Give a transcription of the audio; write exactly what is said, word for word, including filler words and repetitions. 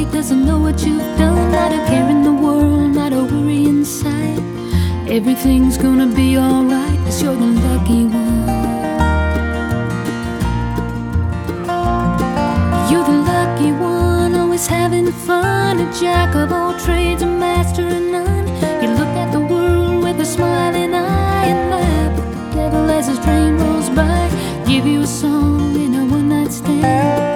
doesn't know what you've done. Not a care in the world, not a worry inside. Everything's gonna be alright, 'cause you're the lucky one. You're the lucky one, always having fun. A jack of all trades, a master in